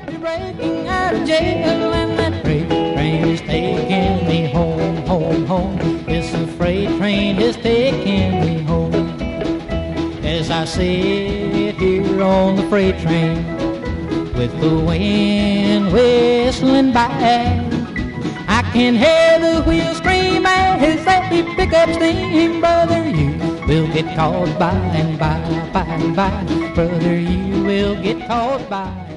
Breaking out of jail and that freight train is taking me home, home, home. Yes, the freight train is taking me home. As I sit here on the freight train with the wind whistling by, I can hear the wheels scream as they pick up steam. Brother, you will get caught by and by, by and by. Brother, you will get caught by